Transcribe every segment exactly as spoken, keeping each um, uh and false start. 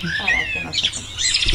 para que nos acompañe.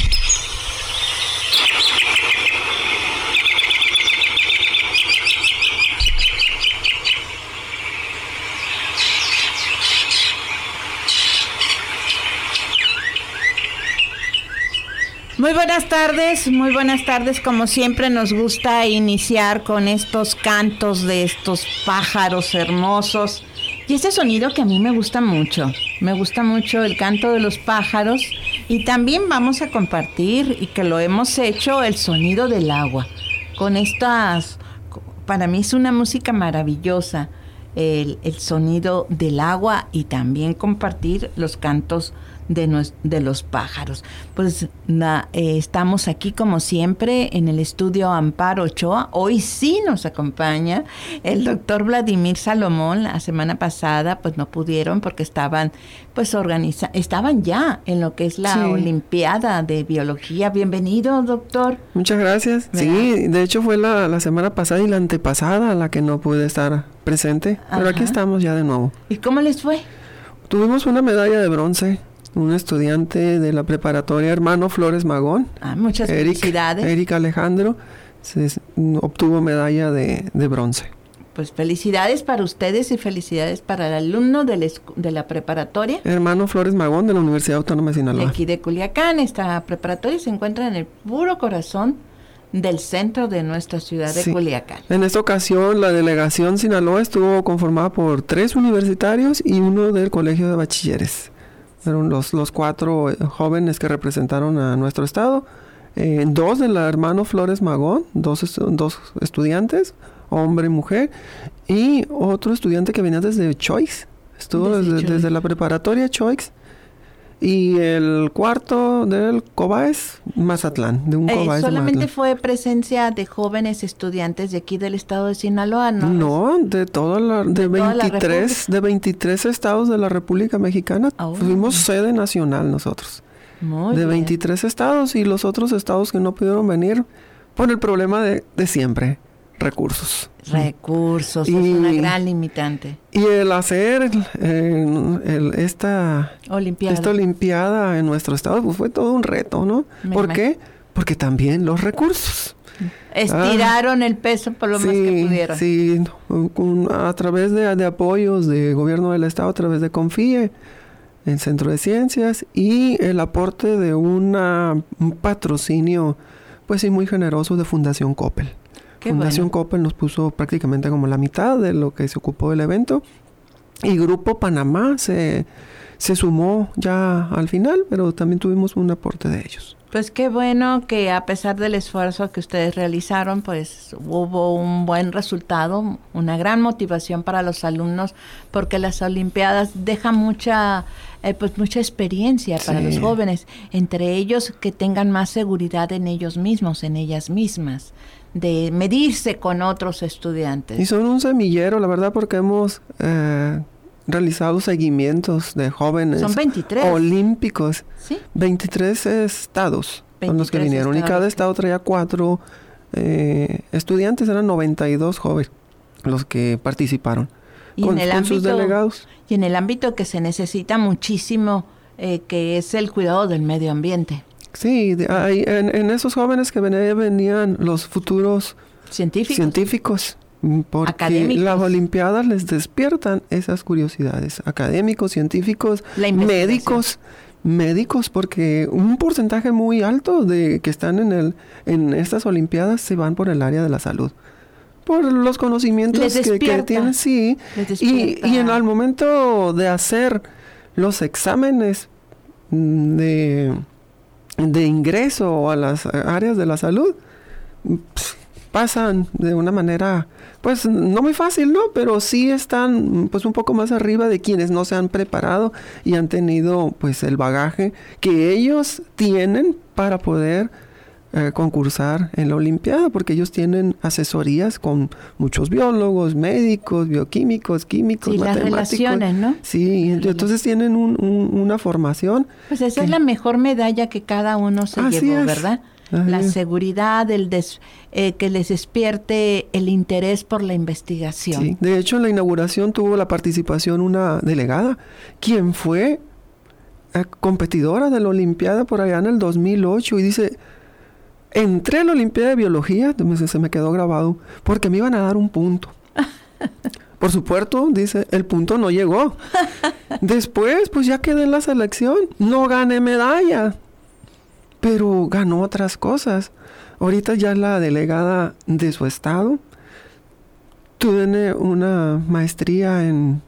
Muy buenas tardes, muy buenas tardes. Como siempre nos gusta iniciar con estos cantos de estos pájaros hermosos. Y ese sonido que a mí me gusta mucho. Me gusta mucho el canto de los pájaros. Y también vamos a compartir, y que lo hemos hecho, el sonido del agua. Con estas, para mí es una música maravillosa. El, el sonido del agua y también compartir los cantos de, nos, de los pájaros. Pues na, eh, estamos aquí como siempre en el estudio Amparo Ochoa. Hoy sí nos acompaña el doctor Vladimir Salomón. La semana pasada pues no pudieron porque estaban pues organiza estaban ya en lo que es la sí. Olimpiada de Biología. Bienvenido, doctor. Muchas gracias. ¿Verdad? Sí, de hecho fue la, la semana pasada y la antepasada la que no pude estar presente. Ajá. Pero aquí estamos ya de nuevo. ¿Y cómo les fue? Tuvimos una medalla de bronce. Un estudiante de la preparatoria Hermano Flores Magón. Ah, muchas Eric, felicidades. Eric Alejandro se, obtuvo medalla de, de bronce. Pues felicidades para ustedes y felicidades para el alumno de la, de la preparatoria. Hermano Flores Magón de la Universidad Autónoma de Sinaloa. De aquí de Culiacán. Esta preparatoria se encuentra en el puro corazón del centro de nuestra ciudad de sí. Culiacán. En esta ocasión la delegación Sinaloa estuvo conformada por tres universitarios y uno del Colegio de Bachilleres. Fueron los, los cuatro eh, jóvenes que representaron a nuestro estado. Eh, dos de la Hermano Flores Magón, dos, estu- dos estudiantes, hombre y mujer, y otro estudiante que venía desde Choix, estuvo desde, desde, desde la preparatoria Choix, y el cuarto del Cobaes, Mazatlán, de un eh, Cobaes de ¿Solamente Mazatlán. Fue presencia de jóvenes estudiantes de aquí del estado de Sinaloa, no? No, de toda la, de, de veintitrés, de veintitrés estados de la República Mexicana. Oh. Fuimos sede nacional nosotros. Muy de bien. veintitrés estados y los otros estados que no pudieron venir por el problema de, de siempre, recursos. Recursos, y, es una gran limitante. Y el hacer eh, el, esta, olimpiada. esta olimpiada en nuestro estado pues fue todo un reto, ¿no? Me ¿Por imagino. qué? Porque también los recursos. Estiraron ah, el peso por lo sí, más que pudieron. Sí, con, a través de, de apoyos de gobierno del estado, a través de CONFIE, el Centro de Ciencias, y el aporte de una, un patrocinio, pues sí, muy generoso de Fundación Coppel. Qué Fundación bueno. Coppel nos puso prácticamente como la mitad de lo que se ocupó del evento. Y Grupo Panamá se, se sumó ya al final, pero también tuvimos un aporte de ellos. Pues qué bueno que a pesar del esfuerzo que ustedes realizaron, pues hubo un buen resultado, una gran motivación para los alumnos, porque las Olimpiadas dejan mucha, eh, pues mucha experiencia para sí. los jóvenes, entre ellos que tengan más seguridad en ellos mismos, en ellas mismas, de medirse con otros estudiantes. Y son un semillero, la verdad, porque hemos eh, realizado seguimientos de jóvenes. Son veintitrés. Olímpicos. ¿Sí? veintitrés estados son los que vinieron. Estados. Y cada estado traía cuatro eh, estudiantes, eran noventa y dos jóvenes los que participaron. Y con, en el con ámbito, sus delegados. Y en el ámbito que se necesita muchísimo, eh, que es el cuidado del medio ambiente. Sí, de, hay, en, en esos jóvenes que venían, venían los futuros científicos, científicos porque académicos. Las Olimpiadas les despiertan esas curiosidades, académicos, científicos, médicos, médicos, porque un porcentaje muy alto de que están en el en estas Olimpiadas se van por el área de la salud, por los conocimientos que, que tienen, sí, y, y en el momento de hacer los exámenes de de ingreso a las áreas de la salud, pss, pasan de una manera, pues no muy fácil, ¿no? Pero sí están pues un poco más arriba de quienes no se han preparado y han tenido pues el bagaje que ellos tienen para poder eh, concursar en la Olimpiada, porque ellos tienen asesorías con muchos biólogos, médicos, bioquímicos, químicos, sí, matemáticos. Las relaciones, ¿no? Sí, las entonces tienen un, un, una formación. Pues esa que... es la mejor medalla que cada uno se Así llevó, es. ¿verdad? Así la es. seguridad, el des, eh, que les despierte el interés por la investigación. Sí, de hecho en la inauguración tuvo la participación una delegada, quien fue eh, competidora de la Olimpiada por allá en el dos mil ocho y dice, entré a la Olimpiada de Biología, se me quedó grabado, porque me iban a dar un punto. Por supuesto, dice, el punto no llegó. Después, pues ya quedé en la selección, no gané medalla, pero ganó otras cosas. Ahorita ya es la delegada de su estado. Tiene una maestría en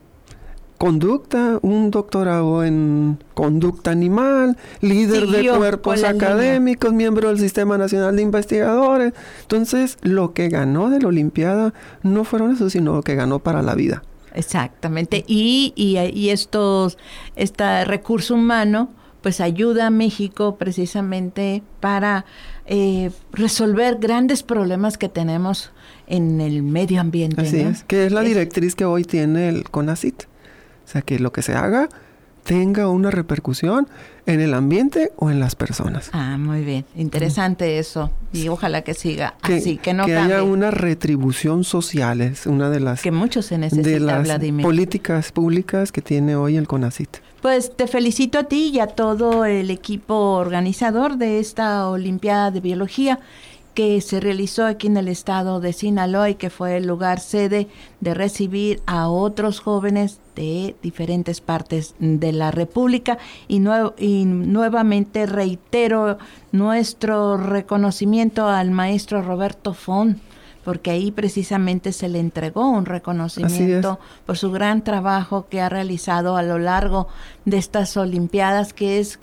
conducta, un doctorado en conducta animal, líder Siguió de cuerpos académicos, línea. Miembro del Sistema Nacional de Investigadores. Entonces, lo que ganó de la Olimpiada no fueron eso, sino lo que ganó para la vida. Exactamente. Y, y, y estos, este recurso humano, pues ayuda a México precisamente para eh, resolver grandes problemas que tenemos en el medio ambiente. Así ¿no? es, que es la directriz es, que hoy tiene el CONACYT. O sea, que lo que se haga tenga una repercusión en el ambiente o en las personas. Ah, muy bien. Interesante mm. eso. Y ojalá que siga que, así, que no que cambie. haya una retribución social. Es una de las... Que mucho se necesita, de las Vladimir. políticas públicas que tiene hoy el CONACYT. Pues te felicito a ti y a todo el equipo organizador de esta Olimpiada de Biología que se realizó aquí en el estado de Sinaloa y que fue el lugar sede de recibir a otros jóvenes de diferentes partes de la República. Y, nue- y nuevamente reitero nuestro reconocimiento al maestro Roberto Font, porque ahí precisamente se le entregó un reconocimiento por su gran trabajo que ha realizado a lo largo de estas Olimpiadas, que es...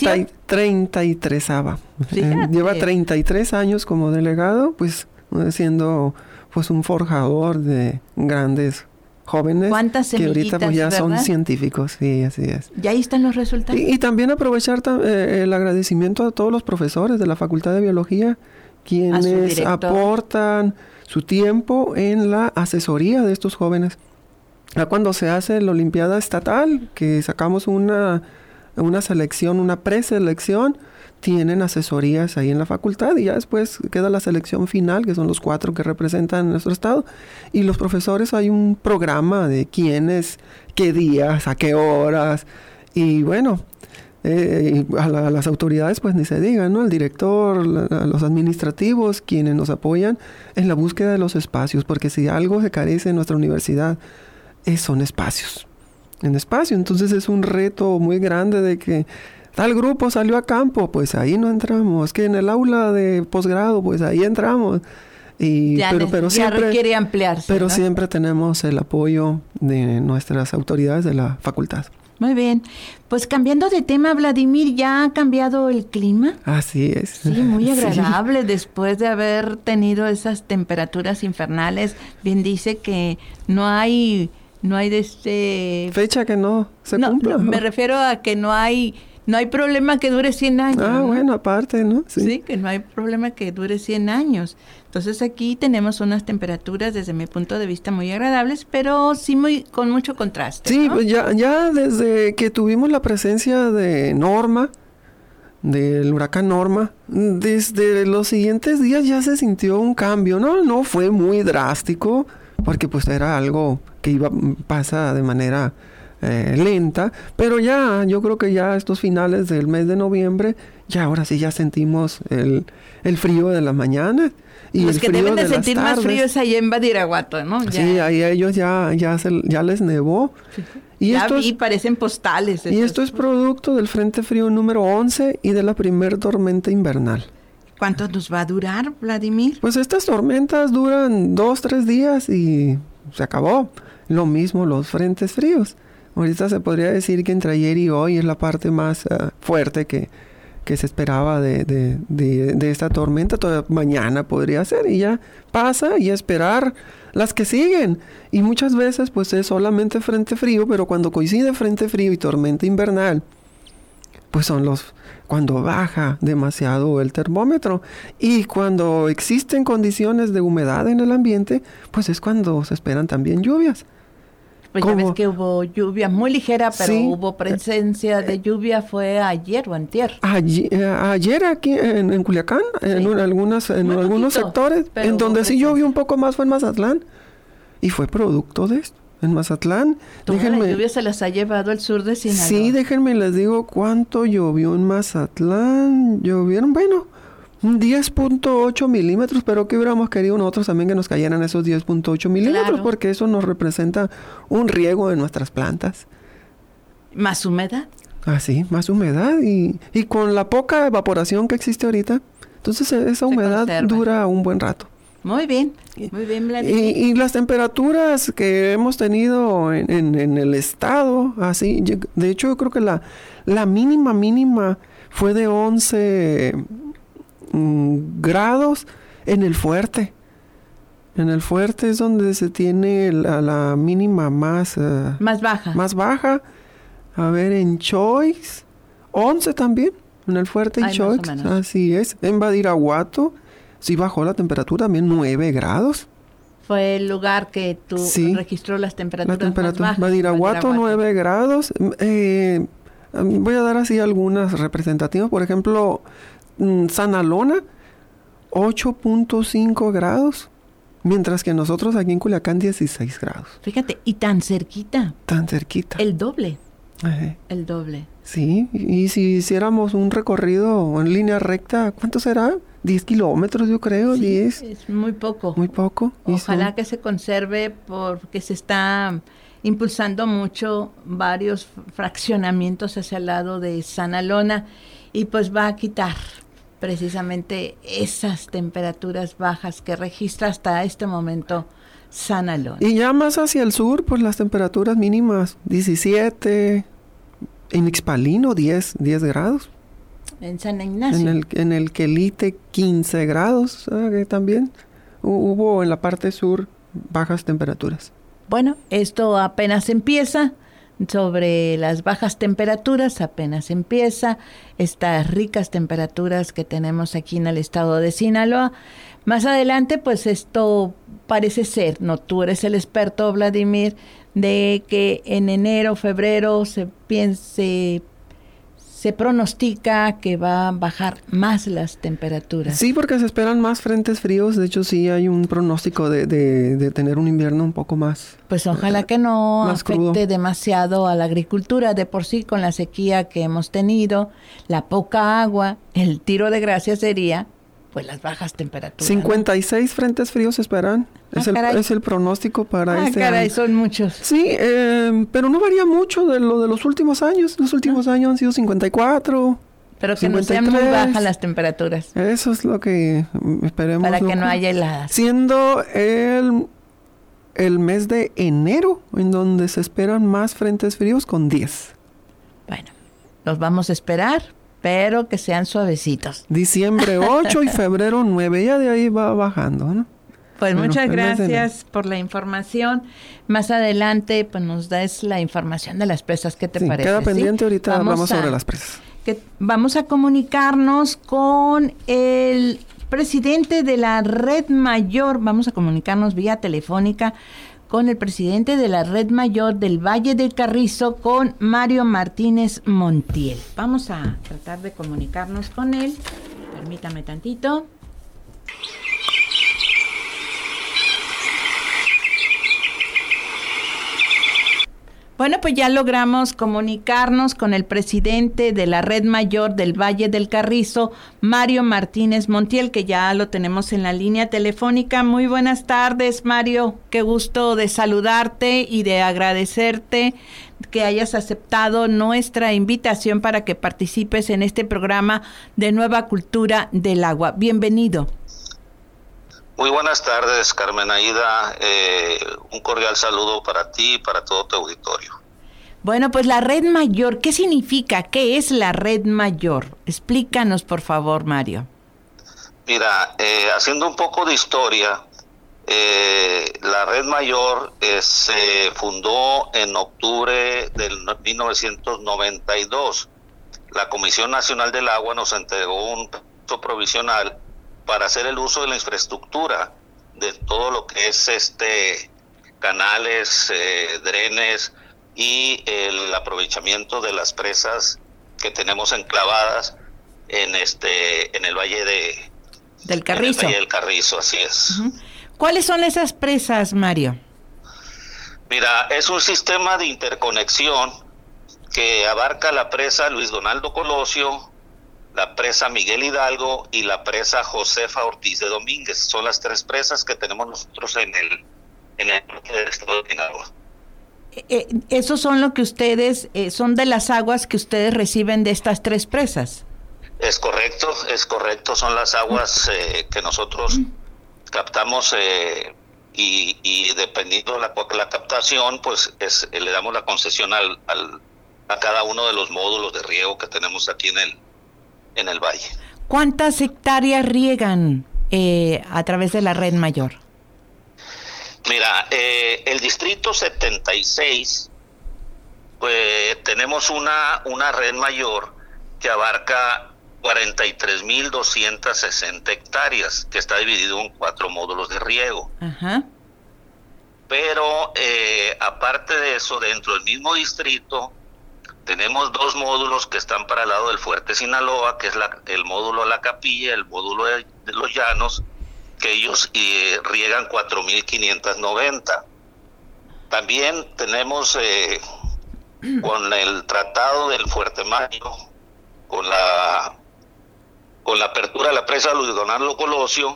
treinta y tres Eh, lleva treinta y tres años como delegado, pues siendo pues un forjador de grandes jóvenes. ¿Cuántas semillitas, que ahorita pues ya ¿verdad? Son científicos, sí, así es. Y ahí están los resultados. Y, y también aprovechar eh, el agradecimiento a todos los profesores de la Facultad de Biología, quienes aportan su tiempo en la asesoría de estos jóvenes. Ya cuando se hace la Olimpiada Estatal, que sacamos una, una selección, una preselección, tienen asesorías ahí en la facultad y ya después queda la selección final, que son los cuatro que representan nuestro estado. Y los profesores, hay un programa de quiénes, qué días, a qué horas. Y bueno, eh, a, la, a las autoridades pues ni se digan, ¿no? El director, la, los administrativos, quienes nos apoyan en la búsqueda de los espacios, porque si algo se carece en nuestra universidad, es, son espacios. En espacio, entonces es un reto muy grande de que tal grupo salió a campo, pues ahí no entramos. Que en el aula de posgrado, pues ahí entramos. Y, ya pero, pero ya siempre requiere ampliarse. Pero ¿no? siempre tenemos el apoyo de nuestras autoridades de la facultad. Muy bien. Pues cambiando de tema, Vladimir, ¿ya ha cambiado el clima? Así es. Sí, muy agradable sí. Después de haber tenido esas temperaturas infernales. Bien dice que no hay, no hay de este... fecha que no se no, cumpla. No, me refiero a que no hay... No hay problema que dure cien años. Ah, ¿no? bueno, aparte, ¿no? Sí. sí, que no hay problema que dure cien años. Entonces aquí tenemos unas temperaturas desde mi punto de vista muy agradables, pero sí muy con mucho contraste. Sí, ¿no? pues ya, ya desde que tuvimos la presencia de Norma, del huracán Norma, desde los siguientes días ya se sintió un cambio, ¿no? No fue muy drástico, porque pues era algo que iba pasa de manera... Eh, lenta, pero ya, yo creo que ya estos finales del mes de noviembre, ya ahora sí ya sentimos el, el frío de la mañana y los el que frío deben de, de sentir las más tardes. frío es allá en Badiraguato, ¿no? Ya. Sí, ahí ellos ya, ya, se, ya les nevó. Y ya esto vi, es, parecen postales. Y esto es producto del Frente Frío número once y de la primer tormenta invernal. ¿Cuánto nos va a durar, Vladimir? Pues estas tormentas duran dos, tres días y se acabó. Lo mismo los frentes fríos. Ahorita se podría decir que entre ayer y hoy es la parte más uh, fuerte que, que se esperaba de, de, de, de esta tormenta. Todavía mañana podría ser y ya pasa y esperar las que siguen. Y muchas veces pues es solamente frente frío, pero cuando coincide frente frío y tormenta invernal, pues son los cuando baja demasiado el termómetro. Y cuando existen condiciones de humedad en el ambiente, pues es cuando se esperan también lluvias. Pues ya ves que hubo lluvia muy ligera, pero sí, hubo presencia de lluvia, ¿fue ayer o antier? Ayer, ayer aquí en, en Culiacán, sí. en, un, algunas, en algunos poquito, sectores, en donde sí llovió un poco más fue en Mazatlán, y fue producto de esto. en Mazatlán. Toda déjenme, la lluvia se las ha llevado al sur de Sinaloa. Sí, déjenme les digo cuánto llovió en Mazatlán. Llovieron, bueno, diez punto ocho milímetros, pero que hubiéramos querido nosotros también que nos cayeran esos diez punto ocho milímetros, claro, porque eso nos representa un riego de nuestras plantas. ¿Más humedad? Ah, sí, más humedad y, y con la poca evaporación que existe ahorita, entonces esa humedad dura un buen rato. Muy bien, muy bien, Vladimir. Y, y las temperaturas que hemos tenido en, en, en el estado, así, de hecho yo creo que la, la mínima mínima fue de once mm, grados en el Fuerte. En el Fuerte es donde se tiene la, la mínima más... Uh, más baja. Más baja. A ver, en Choix, once también, en el Fuerte y Choix, así es. En Badiraguato, sí bajó la temperatura también, nueve grados. Fue el lugar que tú sí, registró las temperaturas la temperatura, más bajas. Badiraguato, Badiraguato, nueve grados. Eh, voy a dar así algunas representativas. Por ejemplo, Sanalona, ocho punto cinco grados. Mientras que nosotros aquí en Culiacán, dieciséis grados. Fíjate, y tan cerquita. Tan cerquita. El doble. Ajá. El doble. Sí, y si hiciéramos un recorrido en línea recta, ¿cuánto será? diez kilómetros, yo creo, sí, diez. Es muy poco. Muy poco. Ojalá son... que se conserve porque se está impulsando mucho varios fraccionamientos hacia el lado de Sanalona y pues va a quitar precisamente esas temperaturas bajas que registra hasta este momento Sanalona. Y ya más hacia el sur, pues las temperaturas mínimas, diecisiete, en Ixpalino diez, diez grados. En San Ignacio. En el, en el Quelite quince grados, ¿sabes? Que también hubo en la parte sur bajas temperaturas. Bueno, esto apenas empieza. Sobre las bajas temperaturas apenas empieza, estas ricas temperaturas que tenemos aquí en el estado de Sinaloa. Más adelante, pues esto parece ser, no tú eres el experto, Vladimir, de que en enero, febrero se piense, se pronostica que va a bajar más las temperaturas. Sí, porque se esperan más frentes fríos. De hecho, sí hay un pronóstico de, de, de tener un invierno un poco más... Pues ojalá uh, que no afecte crudo. demasiado a la agricultura. De por sí, con la sequía que hemos tenido, la poca agua, el tiro de gracia sería... pues las bajas temperaturas. cincuenta y seis ¿no? frentes fríos se esperan. Ah, es, el, es el pronóstico para ah, este caray, año. Son muchos. Sí, eh, pero no varía mucho de lo de los últimos años. Los últimos ah. años han sido cincuenta y cuatro. Pero que cincuenta y tres. No sean muy bajas las temperaturas. Eso es lo que esperemos. Para que no, no haya heladas. Siendo el, el mes de enero, en donde se esperan más frentes fríos con diez. Bueno, los vamos a esperar. Pero que sean suavecitos. Diciembre ocho y febrero nueve, ya de ahí va bajando, ¿no? Pues bueno, muchas gracias por la información. Más adelante, pues nos das la información de las presas. ¿Qué te sí, parece? Queda pendiente, ¿sí? Ahorita vamos hablamos a, sobre las presas. Que vamos a comunicarnos con el presidente de la Red Mayor. Vamos a comunicarnos vía telefónica con el presidente de la Red Mayor del Valle del Carrizo, con Mario Martínez Montiel. Vamos a tratar de comunicarnos con él. Permítame tantito. Bueno, pues ya logramos comunicarnos con el presidente de la Red Mayor del Valle del Carrizo, Mario Martínez Montiel, que ya lo tenemos en la línea telefónica. Muy buenas tardes, Mario. Qué gusto de saludarte y de agradecerte que hayas aceptado nuestra invitación para que participes en este programa de Nueva Cultura del Agua. Bienvenido. Muy buenas tardes, Carmen Aida. Eh, un cordial saludo para ti y para todo tu auditorio. Bueno, pues la Red Mayor, ¿qué significa? ¿Qué es la Red Mayor? Explícanos, por favor, Mario. Mira, eh, haciendo un poco de historia, eh, la Red Mayor eh, se fundó en octubre del mil novecientos noventa y dos. La Comisión Nacional del Agua nos entregó un permiso provisional para hacer el uso de la infraestructura de todo lo que es este canales, eh, drenes y el aprovechamiento de las presas que tenemos enclavadas en este en el valle de del Carrizo. En el valle del Carrizo, así es. Uh-huh. ¿Cuáles son esas presas, Mario? Mira, es un sistema de interconexión que abarca la presa Luis Donaldo Colosio, la presa Miguel Hidalgo y la presa Josefa Ortiz de Domínguez. Son las tres presas que tenemos nosotros en el en el norte del estado de Sinaloa. Eh, ¿Esos son lo que ustedes, eh, son de las aguas que ustedes reciben de estas tres presas? Es correcto, es correcto. Son las aguas eh, que nosotros captamos eh, y, y dependiendo de la, la captación, pues es, le damos la concesión al, al, a cada uno de los módulos de riego que tenemos aquí en el, en el valle. ¿Cuántas hectáreas riegan eh, a través de la red mayor? Mira, eh, el distrito setenta y seis, pues tenemos una, una red mayor que abarca cuarenta y tres mil doscientas sesenta hectáreas, que está dividido en cuatro módulos de riego. Ajá. Pero eh, aparte de eso, dentro del mismo distrito, tenemos dos módulos que están para el lado del Fuerte Sinaloa, que es la, el módulo La Capilla, el módulo de, de Los Llanos, que ellos eh, riegan cuatro mil quinientos noventa. También tenemos eh, con el tratado del Fuerte Mayo, con la con la apertura de la presa Luis Donaldo Colosio,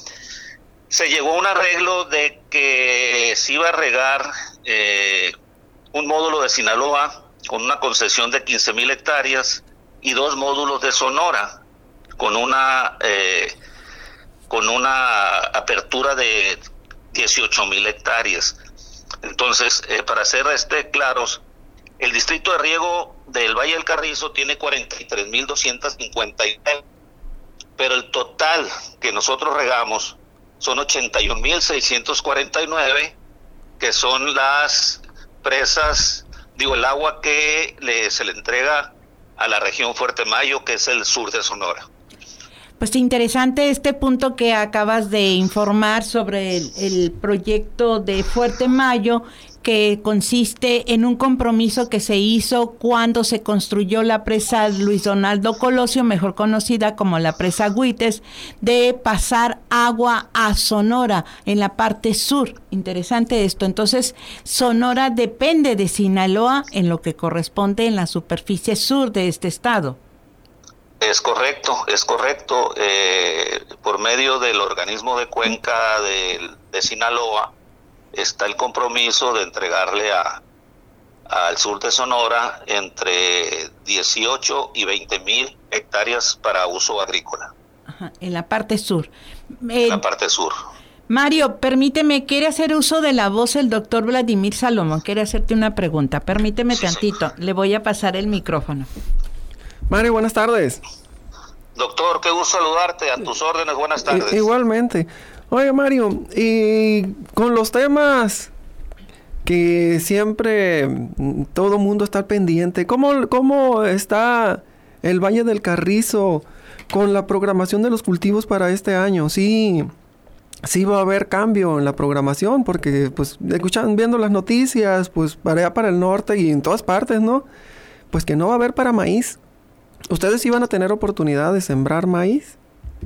se llegó a un arreglo de que se iba a regar eh, un módulo de Sinaloa con una concesión de quince mil hectáreas y dos módulos de Sonora con una eh, con una apertura de dieciocho mil hectáreas. Entonces, eh, para ser este claros, el distrito de riego del Valle del Carrizo tiene cuarenta y tres mil doscientos cincuenta y nueve, pero el total que nosotros regamos son ochenta y un mil seiscientos cuarenta y nueve, que son las presas, digo, el agua que le, se le entrega a la región Fuerte Mayo, que es el sur de Sonora. Pues interesante este punto que acabas de informar sobre el, el proyecto de Fuerte Mayo, que consiste en un compromiso que se hizo cuando se construyó la presa Luis Donaldo Colosio, mejor conocida como la presa Agüites, de pasar agua a Sonora en la parte sur. Interesante esto. Entonces, Sonora depende de Sinaloa en lo que corresponde en la superficie sur de este estado. Es correcto, es correcto. Eh, por medio del organismo de cuenca de, de Sinaloa está el compromiso de entregarle a al sur de Sonora entre dieciocho y veinte mil hectáreas para uso agrícola. Ajá, en la parte sur. Eh, en la parte sur. Mario, permíteme, quiere hacer uso de la voz el doctor Vladimir Salomón. Quiere hacerte una pregunta. Permíteme sí, tantito. Sí. Le voy a pasar el micrófono. Mario, buenas tardes. Doctor, qué gusto saludarte. A tus órdenes, buenas tardes. I- igualmente. Oye, Mario, y con los temas que siempre todo mundo está pendiente, ¿cómo, cómo está el Valle del Carrizo con la programación de los cultivos para este año? Sí, sí va a haber cambio en la programación, porque pues escuchan, viendo las noticias, pues para allá para el norte y en todas partes, ¿no? Pues que no va a haber para maíz. ¿Ustedes iban a tener oportunidad de sembrar maíz?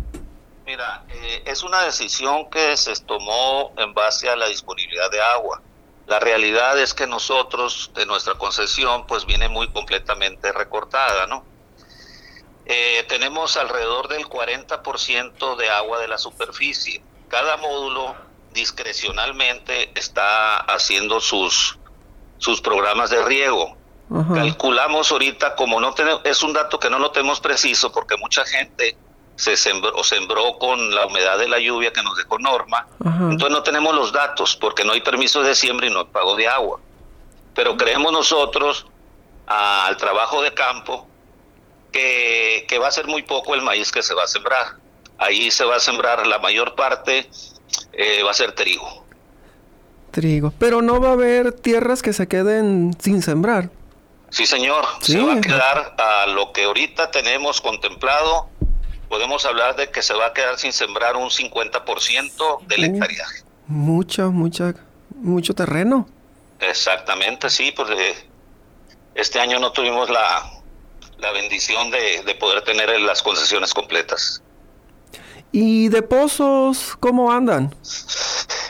Mira, eh, es una decisión que se tomó en base a la disponibilidad de agua. La realidad es que nosotros, de nuestra concesión, pues viene muy completamente recortada, ¿no? Eh, tenemos alrededor del cuarenta por ciento de agua de la superficie. Cada módulo discrecionalmente está haciendo sus, sus programas de riego. Ajá. Calculamos ahorita, como no tenemos, es un dato que no lo tenemos preciso porque mucha gente se sembró, sembró con la humedad de la lluvia que nos dejó Norma. Ajá. Entonces no tenemos los datos porque no hay permiso de siembra y no hay pago de agua. Pero creemos nosotros a, al trabajo de campo que, que va a ser muy poco el maíz que se va a sembrar. Ahí se va a sembrar la mayor parte, eh, va a ser trigo. Trigo. Pero no va a haber tierras que se queden sin sembrar. Sí, señor. Sí. Se va a quedar a lo que ahorita tenemos contemplado. Podemos hablar de que se va a quedar sin sembrar un cincuenta por ciento del uh, hectareaje. Mucho, mucha, mucho terreno. Exactamente, sí, porque este año no tuvimos la, la bendición de, de poder tener las concesiones completas. ¿Y de pozos cómo andan?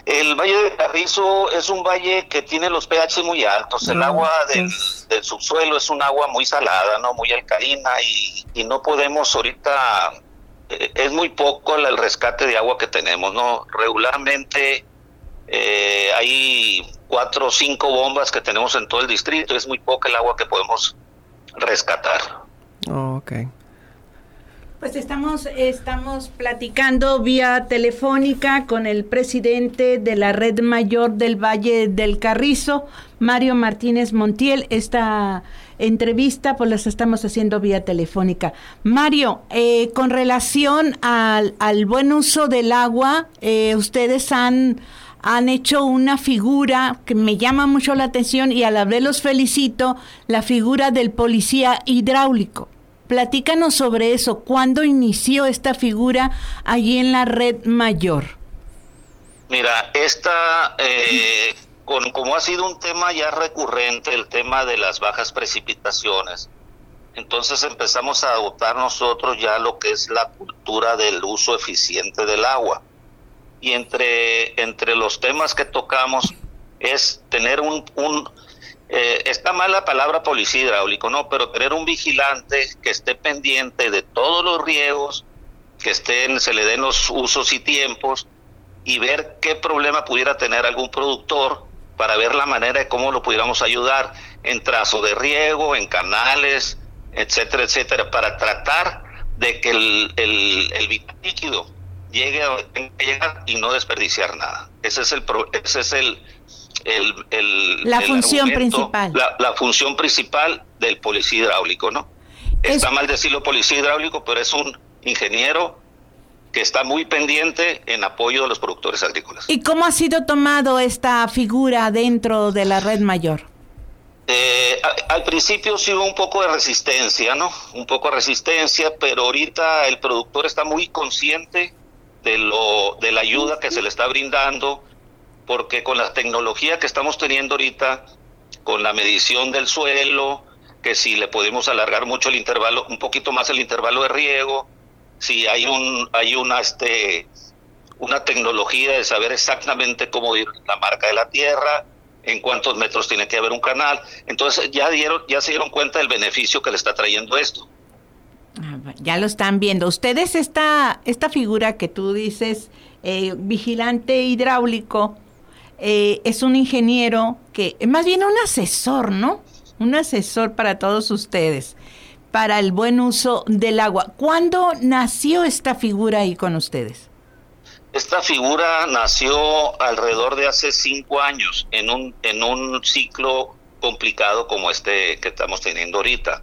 El Valle del Carrizo es un valle que tiene los pH muy altos. El no, agua del, pues... del subsuelo es un agua muy salada, no muy alcalina, y, y no podemos ahorita, eh, es muy poco el, el rescate de agua que tenemos, ¿no? Regularmente eh, hay cuatro o cinco bombas que tenemos en todo el distrito, es muy poca el agua que podemos rescatar. Oh, okay. Pues estamos, estamos platicando vía telefónica con el presidente de la Red Mayor del Valle del Carrizo, Mario Martínez Montiel. Esta entrevista pues las estamos haciendo vía telefónica. Mario, eh, con relación al, al buen uso del agua, eh, ustedes han, han hecho una figura que me llama mucho la atención y a la vez los felicito, la figura del policía hidráulico. Platícanos sobre eso. ¿Cuándo inició esta figura allí en la Red Mayor? Mira, esta, eh, con, como ha sido un tema ya recurrente, el tema de las bajas precipitaciones, entonces empezamos a adoptar nosotros ya lo que es la cultura del uso eficiente del agua. Y entre, entre los temas que tocamos es tener un... un Eh, está mal la palabra policía hidráulico, ¿no? Pero tener un vigilante que esté pendiente de todos los riegos, que estén, se le den los usos y tiempos, y ver qué problema pudiera tener algún productor para ver la manera de cómo lo pudiéramos ayudar en trazo de riego, en canales, etcétera, etcétera, para tratar de que el, el, el vital líquido llegue a donde tenga que llegar y no desperdiciar nada. Ese es el, ese es el El, el, la el función principal. La, la función principal del policía hidráulico, ¿no? Es... Está mal decirlo policía hidráulico, pero es un ingeniero que está muy pendiente en apoyo de los productores agrícolas. ¿Y cómo ha sido tomado esta figura dentro de la Red Mayor? Eh, a, al principio sí hubo un poco de resistencia, ¿no? Un poco de resistencia, pero ahorita el productor está muy consciente de lo de la ayuda que se le está brindando, porque con la tecnología que estamos teniendo ahorita, con la medición del suelo, que si le podemos alargar mucho el intervalo, un poquito más el intervalo de riego, si hay un hay una este una tecnología de saber exactamente cómo ir la marca de la tierra, en cuántos metros tiene que haber un canal, entonces ya dieron ya se dieron cuenta del beneficio que le está trayendo esto. Ya lo están viendo. Ustedes esta esta figura que tú dices, eh, vigilante hidráulico, Eh, es un ingeniero que, más bien un asesor, ¿no? Un asesor para todos ustedes, para el buen uso del agua. ¿Cuándo nació esta figura ahí con ustedes? Esta figura nació alrededor de hace cinco años, en un, en un ciclo complicado como este que estamos teniendo ahorita.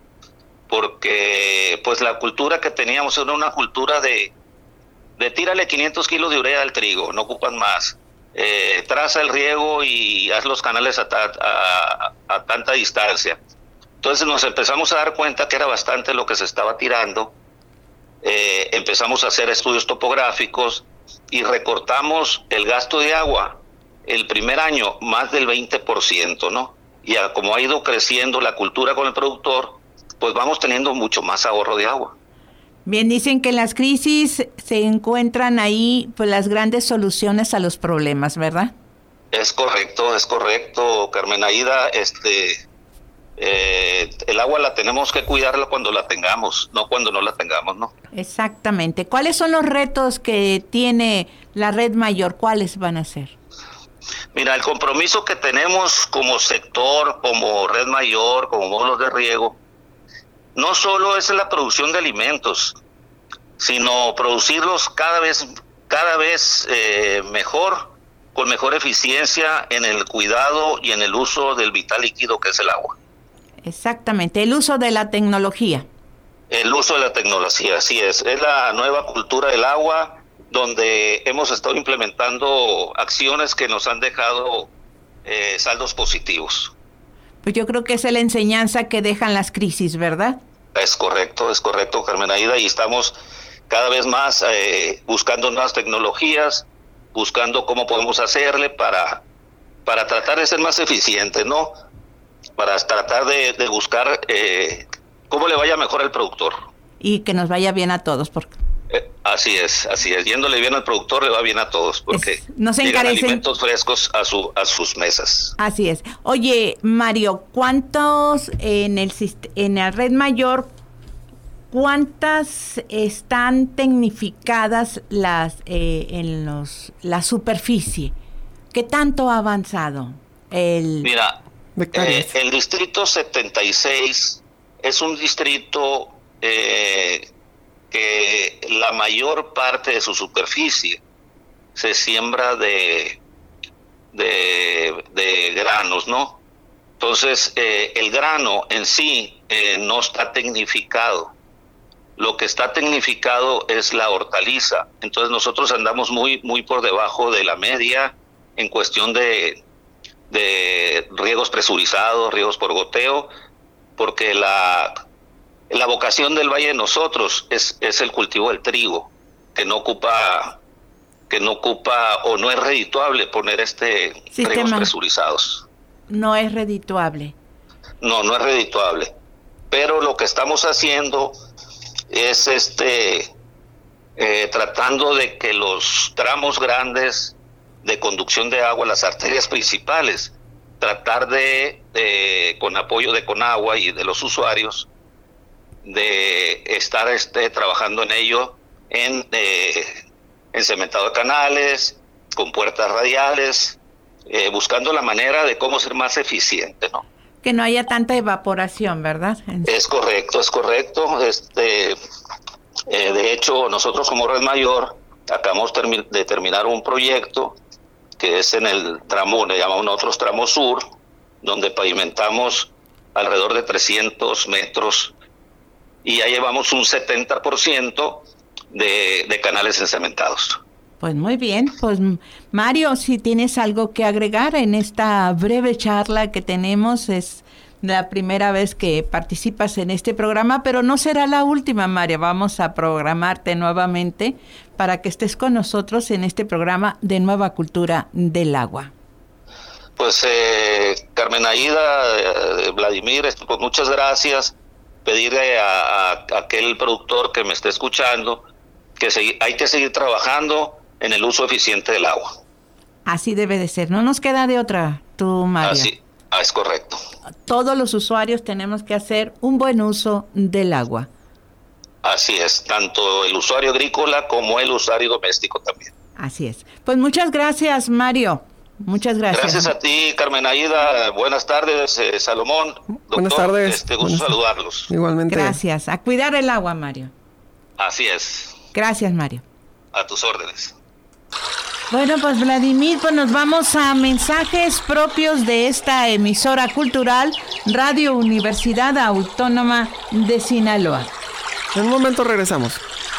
Porque, pues, la cultura que teníamos era una cultura de, de tírale quinientos kilos de urea al trigo, no ocupan más. Eh, traza el riego y haz los canales a, ta, a, a tanta distancia. Entonces nos empezamos a dar cuenta que era bastante lo que se estaba tirando. Eh, empezamos a hacer estudios topográficos y recortamos el gasto de agua el primer año más del veinte por ciento, ¿no? Y a, como ha ido creciendo la cultura con el productor, pues vamos teniendo mucho más ahorro de agua. Bien, dicen que en las crisis se encuentran ahí pues las grandes soluciones a los problemas, ¿verdad? Es correcto, es correcto, Carmen Aida. Este, eh, el agua la tenemos que cuidarla cuando la tengamos, no cuando no la tengamos, ¿no? Exactamente. ¿Cuáles son los retos que tiene la Red Mayor? ¿Cuáles van a ser? Mira, el compromiso que tenemos como sector, como Red Mayor, como módulos de riego, no solo es la producción de alimentos, sino producirlos cada vez, cada vez eh, mejor, con mejor eficiencia en el cuidado y en el uso del vital líquido que es el agua. Exactamente, el uso de la tecnología. El uso de la tecnología, así es. Es la nueva cultura del agua, donde hemos estado implementando acciones que nos han dejado eh, saldos positivos. Pues yo creo que esa es la enseñanza que dejan las crisis, ¿verdad? Es correcto, es correcto, Carmen Aida, y estamos cada vez más eh, buscando nuevas tecnologías, buscando cómo podemos hacerle para, para tratar de ser más eficientes, ¿no? Para tratar de, de buscar eh, cómo le vaya mejor al productor. Y que nos vaya bien a todos. Porque... Eh, así Así es, así es. Yéndole bien al productor, le va bien a todos, porque es, no se llegan encarecen alimentos frescos a su a sus mesas. Así es. Oye, Mario, ¿cuántos en el en la red mayor, cuántas están tecnificadas las eh, en los la superficie? ¿Qué tanto ha avanzado? El... Mira, eh, el distrito setenta y seis es un distrito eh, que la mayor parte de su superficie se siembra de, de, de granos, ¿no? Entonces, eh, el grano en sí eh, no está tecnificado. Lo que está tecnificado es la hortaliza. Entonces, nosotros andamos muy, muy por debajo de la media en cuestión de, de riegos presurizados, riegos por goteo, porque la... La vocación del Valle de nosotros es, es el cultivo del trigo, que no ocupa, que no ocupa o no es redituable poner este Sistema. riegos presurizados. No es redituable. No, no es redituable. Pero lo que estamos haciendo es este eh, tratando de que los tramos grandes de conducción de agua, las arterias principales, tratar de, de con apoyo de Conagua y de los usuarios, de estar este trabajando en ello en eh, en cementado de canales, con puertas radiales, eh, buscando la manera de cómo ser más eficiente, ¿no? Que no haya tanta evaporación, ¿verdad? Es correcto, es correcto. Este, eh, de hecho, nosotros como Red Mayor acabamos termi- de terminar un proyecto que es en el tramo, le llaman otros tramo sur, donde pavimentamos alrededor de trescientos metros y ya llevamos un setenta por ciento de, de canales encementados. Pues muy bien, pues Mario, si tienes algo que agregar en esta breve charla que tenemos, es la primera vez que participas en este programa, pero no será la última, Mario. Vamos a programarte nuevamente para que estés con nosotros en este programa de Nueva Cultura del Agua. Pues eh, Carmen Aida, eh, Vladimir, pues muchas gracias. Pedirle a, a, a aquel productor que me esté escuchando que se, hay que seguir trabajando en el uso eficiente del agua. Así debe de ser, no nos queda de otra, tú, Mario. Así, ah, es correcto. Todos los usuarios tenemos que hacer un buen uso del agua. Así es, tanto el usuario agrícola como el usuario doméstico también. Así es. Pues muchas gracias, Mario. Muchas gracias. Gracias a ti, Carmen Aida. Buenas tardes, eh, Salomón. Doctor, Buenas tardes. Este, gusto Buenas saludarlos. Igualmente. Gracias. A cuidar el agua, Mario. Así es. Gracias, Mario. A tus órdenes. Bueno, pues Vladimir, pues nos vamos a mensajes propios de esta emisora cultural, Radio Universidad Autónoma de Sinaloa. En un momento regresamos.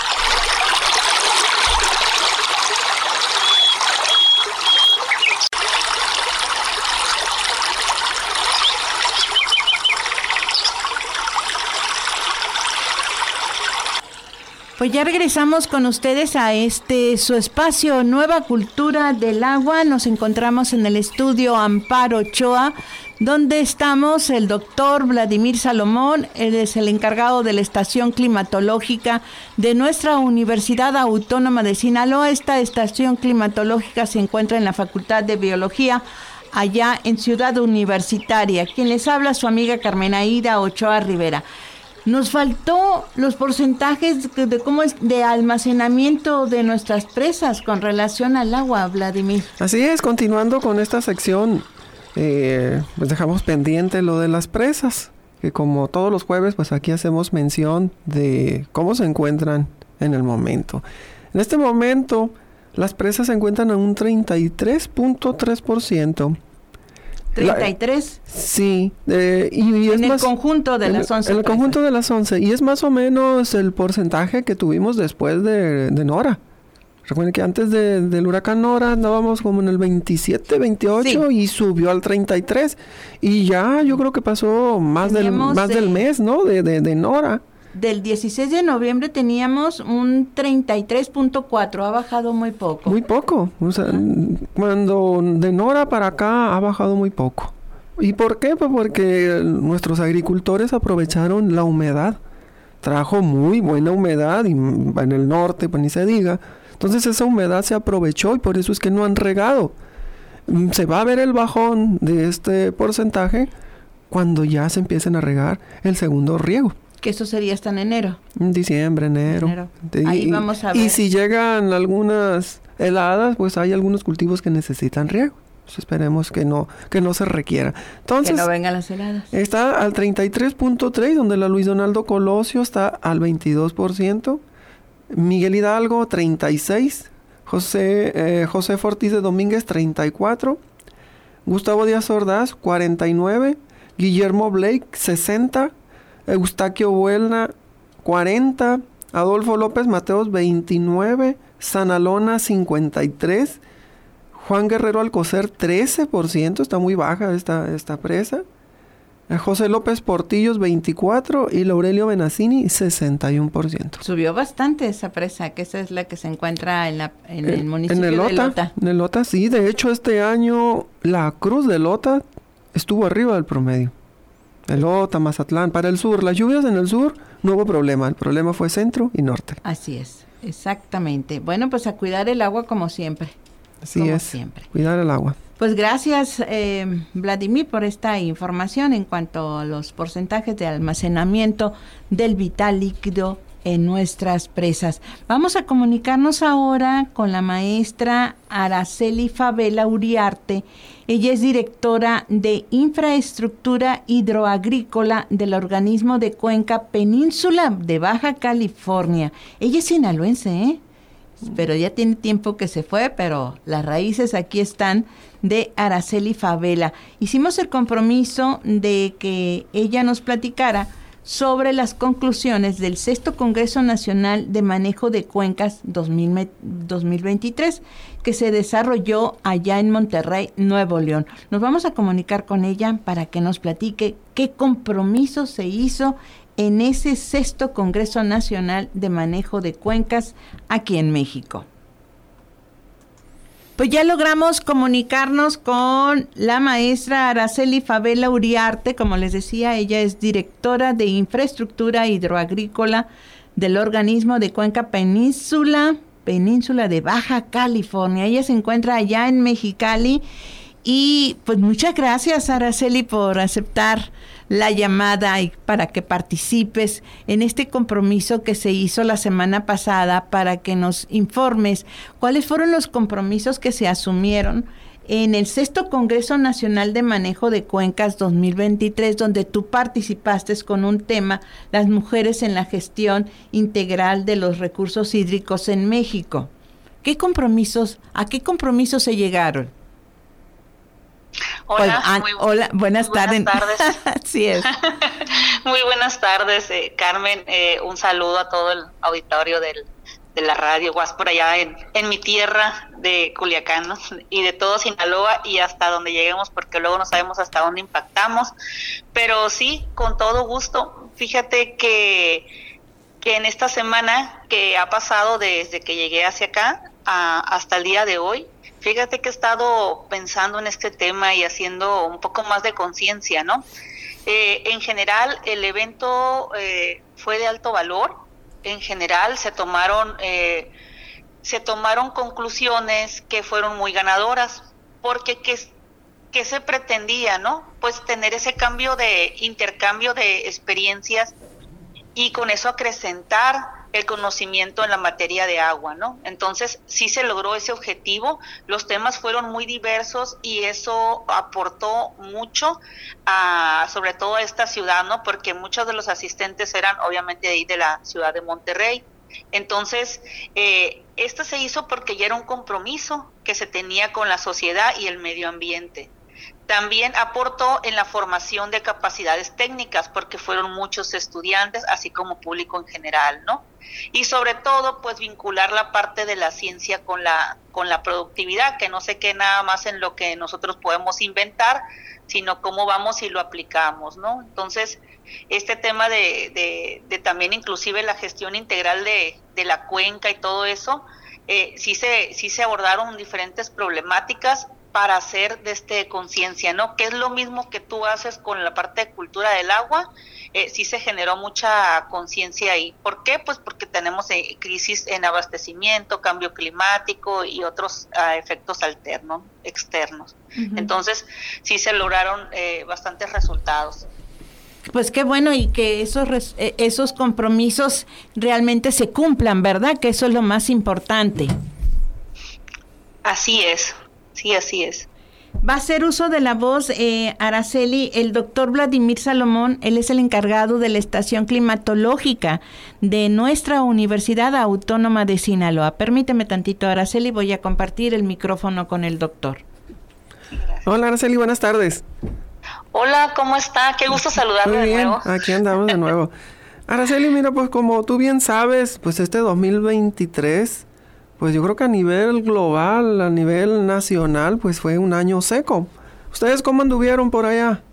Pues ya regresamos con ustedes a este su espacio Nueva Cultura del Agua. Nos encontramos en el estudio Amparo Ochoa, donde estamos el doctor Vladimir Salomón. Él es el encargado de la estación climatológica de nuestra Universidad Autónoma de Sinaloa. Esta estación climatológica se encuentra en la Facultad de Biología, allá en Ciudad Universitaria. Quien les habla, su amiga Carmen Aida Ochoa Rivera. Nos faltó los porcentajes de cómo es de almacenamiento de nuestras presas con relación al agua, Vladimir. Así es, continuando con esta sección, eh, pues dejamos pendiente lo de las presas, que como todos los jueves, pues aquí hacemos mención de cómo se encuentran en el momento. En este momento, las presas se encuentran a un treinta y tres punto tres por ciento. treinta y tres. La, sí. Eh, y, y en es el más, conjunto de en, las once. En el conjunto de las once. Y es más o menos el porcentaje que tuvimos después de, de Nora. Recuerden que antes de, del huracán Nora andábamos como en el veintisiete, veintiocho sí. Y subió al treinta y tres. Y ya yo creo que pasó más, del, más de, del mes, ¿no? De, de, de Nora. Del dieciséis de noviembre teníamos un treinta y tres punto cuatro, ha bajado muy poco. Muy poco, o sea, uh-huh. Cuando de Nora para acá ha bajado muy poco. ¿Y por qué? Pues porque nuestros agricultores aprovecharon la humedad trajo muy buena humedad y en el norte, pues ni se diga. Entonces esa humedad se aprovechó y por eso es que no han regado. Se va a ver el bajón de este porcentaje cuando ya se empiecen a regar el segundo riego. Que eso sería hasta en enero. En diciembre, enero. enero. Ahí y, vamos a ver. Y si llegan algunas heladas, pues hay algunos cultivos que necesitan riego. Pues esperemos que no que no se requiera. Entonces, que no vengan las heladas. Está al treinta y tres punto tres, donde la Luis Donaldo Colosio está al veintidós por ciento. Miguel Hidalgo, treinta y seis. José, eh, José Ortiz de Domínguez, treinta y cuatro. Gustavo Díaz Ordaz, cuarenta y nueve. Guillermo Blake, sesenta. Eustaquio Buelna, cuarenta. Adolfo López Mateos, veintinueve. Sanalona, cincuenta y tres. Juan Guerrero Alcocer, trece por ciento. Está muy baja esta, esta presa. José López Portillos, veinticuatro. Y Laurelio Benazzini, sesenta y uno por ciento. Subió bastante esa presa, que esa es la que se encuentra en, la, en el, el municipio en el de Lota. En el Lota, sí. De hecho, este año la Cruz de Lota estuvo arriba del promedio. El Lota, Mazatlán, para el sur. Las lluvias en el sur no hubo problema. El problema fue centro y norte. Así es, exactamente. Bueno, pues a cuidar el agua como siempre. Así como es, siempre. Cuidar el agua. Pues gracias, eh, Vladimir, por esta información en cuanto a los porcentajes de almacenamiento del vital líquido en nuestras presas. Vamos a comunicarnos ahora con la maestra Araceli Favela Uriarte. Ella es directora de Infraestructura Hidroagrícola del organismo de Cuenca Península de Baja California. Ella es sinaloense, ¿eh? Pero ya tiene tiempo que se fue, pero las raíces aquí están de Araceli Favela. Hicimos el compromiso de que ella nos platicara sobre las conclusiones del sexto Congreso Nacional de Manejo de Cuencas dos mil veintitrés, que se desarrolló allá en Monterrey, Nuevo León. Nos vamos a comunicar con ella para que nos platique qué compromiso se hizo en ese sexto Congreso Nacional de Manejo de Cuencas aquí en México. Pues ya logramos comunicarnos con la maestra Araceli Favela Uriarte. Como les decía, ella es directora de Infraestructura Hidroagrícola del organismo de Cuenca Península, Península de Baja California. Ella se encuentra allá en Mexicali. Y pues muchas gracias, Araceli, por aceptar la llamada y para que participes en este compromiso que se hizo la semana pasada, para que nos informes cuáles fueron los compromisos que se asumieron en el sexto Congreso Nacional de Manejo de Cuencas dos mil veintitrés, donde tú participaste con un tema, las mujeres en la gestión integral de los recursos hídricos en México. ¿Qué compromisos, a qué compromisos se llegaron? Hola, hola, muy, hola buenas, muy buenas tardes. tardes. Sí es. Muy buenas tardes, eh, Carmen. Eh, un saludo a todo el auditorio del, de la radio, Guas, por allá en, en mi tierra de Culiacán, ¿no? Y de todo Sinaloa y hasta donde lleguemos, porque luego no sabemos hasta dónde impactamos. Pero sí, con todo gusto. Fíjate que, que en esta semana que ha pasado desde que llegué hacia acá a, hasta el día de hoy, fíjate que he estado pensando en este tema y haciendo un poco más de conciencia, ¿no? Eh, en general, el evento eh, fue de alto valor. En general, se tomaron eh, se tomaron conclusiones que fueron muy ganadoras, porque ¿qué, qué se pretendía, no? Pues tener ese cambio de intercambio de experiencias y con eso acrecentar el conocimiento en la materia de agua, ¿no? Entonces, sí se logró ese objetivo. Los temas fueron muy diversos y eso aportó mucho a, sobre todo a esta ciudad, ¿no? Porque muchos de los asistentes eran obviamente de ahí de la ciudad de Monterrey. Entonces, eh, esto se hizo porque ya era un compromiso que se tenía con la sociedad y el medio ambiente. También aportó en la formación de capacidades técnicas, porque fueron muchos estudiantes, así como público en general, ¿no? Y sobre todo, pues vincular la parte de la ciencia con la con la productividad, que no se quede nada más en lo que nosotros podemos inventar, sino cómo vamos y lo aplicamos, ¿no? Entonces, este tema de, de, de también inclusive la gestión integral de, de la cuenca y todo eso, eh, sí se sí se abordaron diferentes problemáticas para hacer de este conciencia, ¿no? Que es lo mismo que tú haces con la parte de cultura del agua. Eh, sí se generó mucha conciencia ahí. ¿Por qué? Pues porque tenemos eh, crisis en abastecimiento, cambio climático y otros uh, efectos alternos, externos. Uh-huh. Entonces, sí se lograron eh, bastantes resultados. Pues qué bueno, y que esos res, eh, esos compromisos realmente se cumplan, ¿verdad? Que eso es lo más importante. Así es, sí, así es. Va a hacer uso de la voz, eh, Araceli, el doctor Vladimir Salomón. Él es el encargado de la estación climatológica de nuestra Universidad Autónoma de Sinaloa. Permíteme tantito, Araceli, voy a compartir el micrófono con el doctor. Gracias. Hola, Araceli, buenas tardes. Hola, ¿cómo está? Qué gusto saludarle Muy bien, de nuevo. Aquí andamos de nuevo. Araceli, mira, pues como tú bien sabes, pues este dos mil veintitrés... pues yo creo que a nivel global, a nivel nacional, pues fue un año seco. ¿Ustedes cómo anduvieron por allá?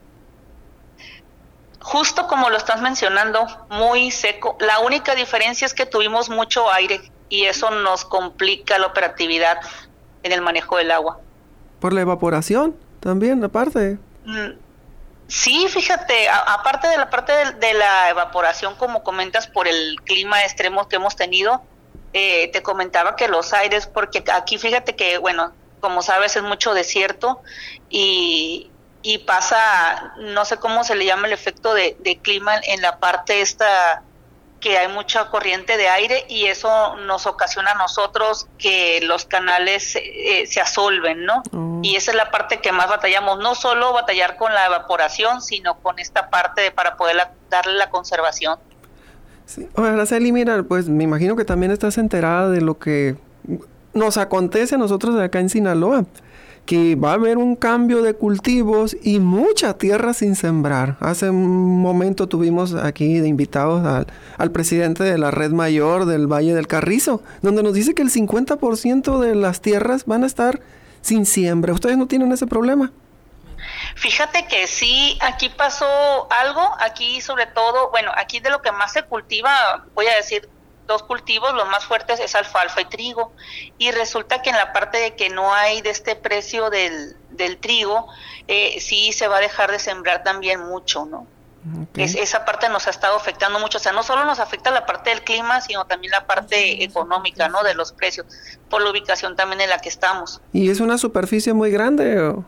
Justo como lo estás mencionando, muy seco. La única diferencia es que tuvimos mucho aire y eso nos complica la operatividad en el manejo del agua. ¿Por la evaporación también, aparte? Mm, sí, fíjate, a, aparte de la parte de, de la evaporación, como comentas, por el clima extremo que hemos tenido, Eh, te comentaba que los aires, porque aquí fíjate que, bueno, como sabes es mucho desierto y, y pasa, no sé cómo se le llama el efecto de, de clima en la parte esta, que hay mucha corriente de aire y eso nos ocasiona a nosotros que los canales eh, se asolven, ¿no? Mm. Y esa es la parte que más batallamos, no solo batallar con la evaporación, sino con esta parte de, para poder la, darle la conservación. Sí. Oye, Araceli, mira, pues me imagino que también estás enterada de lo que nos acontece a nosotros de acá en Sinaloa, que va a haber un cambio de cultivos y mucha tierra sin sembrar. Hace un momento tuvimos aquí de invitados al, al presidente de la Red Mayor del Valle del Carrizo, donde nos dice que el cincuenta por ciento de las tierras van a estar sin siembra. ¿Ustedes no tienen ese problema? Fíjate que sí, aquí pasó algo, aquí sobre todo, bueno, aquí de lo que más se cultiva, voy a decir dos cultivos, los más fuertes es alfalfa y trigo, y resulta que en la parte de que no hay de este precio del, del trigo, eh, sí se va a dejar de sembrar también mucho, ¿no? Okay. Es, esa parte nos ha estado afectando mucho, o sea, no solo nos afecta la parte del clima, sino también la parte económica, ¿no? De los precios, por la ubicación también en la que estamos. ¿Y es una superficie muy grande o...?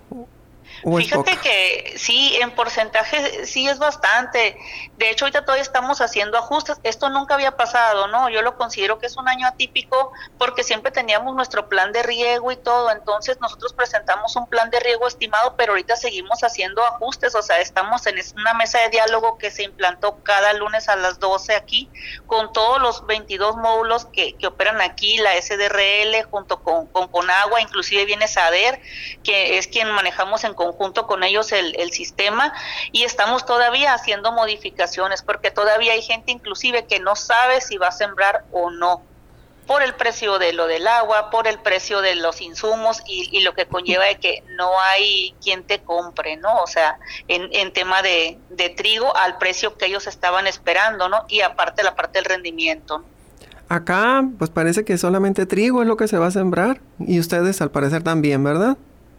Fíjate que sí, en porcentaje sí es bastante. De hecho, ahorita todavía estamos haciendo ajustes. Esto nunca había pasado, ¿no? Yo lo considero que es un año atípico porque siempre teníamos nuestro plan de riego y todo. Entonces, nosotros presentamos un plan de riego estimado, pero ahorita seguimos haciendo ajustes. O sea, estamos en una mesa de diálogo que se implantó cada lunes a las doce aquí con todos los veintidós módulos que, que operan aquí, la S D R L junto con, con Conagua, inclusive viene SADER, que es quien manejamos en conjunto junto con ellos el, el sistema, y estamos todavía haciendo modificaciones porque todavía hay gente inclusive que no sabe si va a sembrar o no, por el precio de lo del agua, por el precio de los insumos y, y lo que conlleva de que no hay quien te compre, ¿no? O sea, en, en tema de, de trigo al precio que ellos estaban esperando, ¿no? Y aparte la parte del rendimiento, ¿no? Acá, pues parece que solamente trigo es lo que se va a sembrar y ustedes al parecer también, ¿verdad?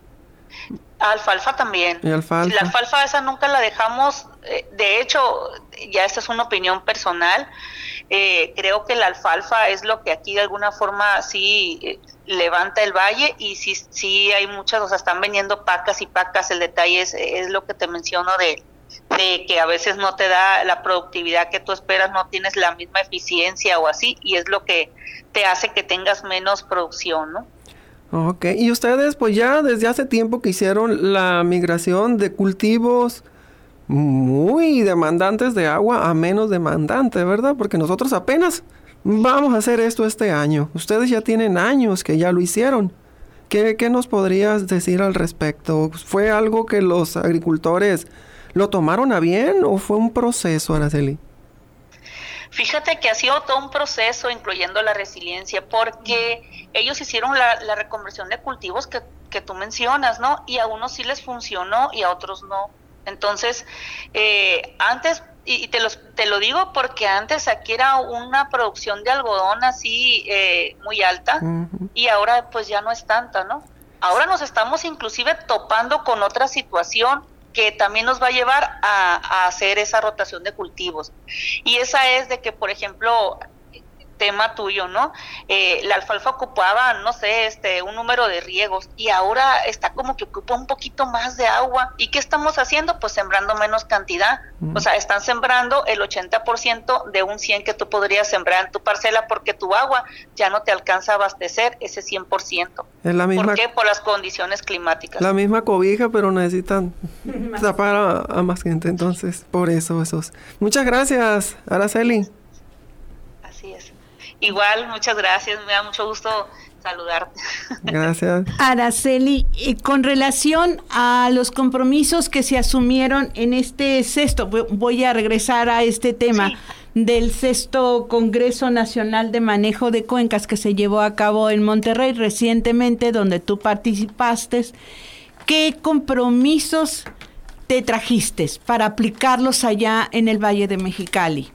Alfalfa también. ¿Y alfalfa? La alfalfa esa nunca la dejamos, eh, de hecho, ya esta es una opinión personal, eh, creo que la alfalfa es lo que aquí de alguna forma sí eh, levanta el valle y sí, sí hay muchas, o sea, están vendiendo pacas y pacas, el detalle es, es lo que te menciono de, de que a veces no te da la productividad que tú esperas, no tienes la misma eficiencia o así, y es lo que te hace que tengas menos producción, ¿no? Ok, y ustedes pues ya desde hace tiempo que hicieron la migración de cultivos muy demandantes de agua a menos demandantes, ¿verdad? Porque nosotros apenas vamos a hacer esto este año. Ustedes ya tienen años que ya lo hicieron. ¿Qué, qué nos podrías decir al respecto? ¿Fue algo que los agricultores lo tomaron a bien o fue un proceso, Araceli? Fíjate que ha sido todo un proceso, incluyendo la resiliencia, porque ellos hicieron la, la reconversión de cultivos que, que tú mencionas, ¿no? Y a unos sí les funcionó y a otros no. Entonces, eh, antes, y, y te, los, te lo digo porque antes aquí era una producción de algodón así eh, muy alta, uh-huh. Y ahora pues ya no es tanta, ¿no? Ahora nos estamos inclusive topando con otra situación que también nos va a llevar a, a hacer esa rotación de cultivos. Y esa es de que, por ejemplo, tema tuyo, ¿no? Eh, la alfalfa ocupaba, no sé, este, un número de riegos y ahora está como que ocupa un poquito más de agua. ¿Y qué estamos haciendo? Pues sembrando menos cantidad. Mm. O sea, están sembrando el ochenta por ciento de un cien que tú podrías sembrar en tu parcela porque tu agua ya no te alcanza a abastecer ese cien por ciento. Es la misma, ¿por qué? Por las condiciones climáticas. La misma cobija, pero necesitan tapar a, a más gente. Entonces, por eso, esos. Muchas gracias, Araceli. Así es. Igual, muchas gracias, me da mucho gusto saludarte. Gracias. Araceli, eh, con relación a los compromisos que se asumieron en este sexto, voy a regresar a este tema, sí, del sexto Congreso Nacional de Manejo de Cuencas que se llevó a cabo en Monterrey recientemente, donde tú participaste. ¿Qué compromisos te trajiste para aplicarlos allá en el Valle de Mexicali?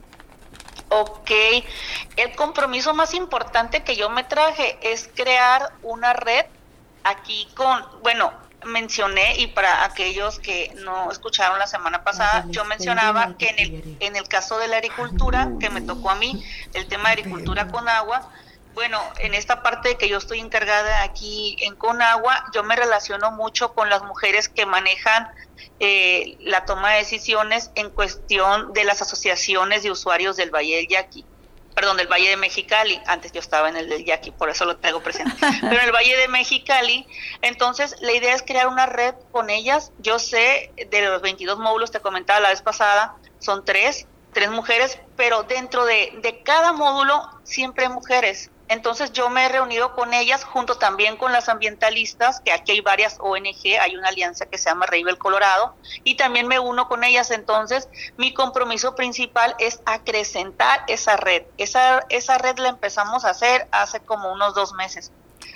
Ok, el compromiso más importante que yo me traje es crear una red aquí con, bueno, mencioné, y para aquellos que no escucharon la semana pasada, yo mencionaba que en el, en el caso de la agricultura, que me tocó a mí, el tema de agricultura con agua, bueno, en esta parte que yo estoy encargada aquí en Conagua, yo me relaciono mucho con las mujeres que manejan eh, la toma de decisiones en cuestión de las asociaciones de usuarios del Valle del Yaqui, perdón, del Valle de Mexicali. Antes yo estaba en el del Yaqui, por eso lo traigo presente, pero en el Valle de Mexicali. Entonces la idea es crear una red con ellas. Yo sé, de los veintidós módulos, te comentaba la vez pasada, son tres, tres mujeres, pero dentro de, de cada módulo siempre hay mujeres. Entonces yo me he reunido con ellas, junto también con las ambientalistas, que aquí hay varias O N G, hay una alianza que se llama Revive el Colorado, y también me uno con ellas. Entonces mi compromiso principal es acrecentar esa red. Esa, esa red la empezamos a hacer hace como unos dos meses,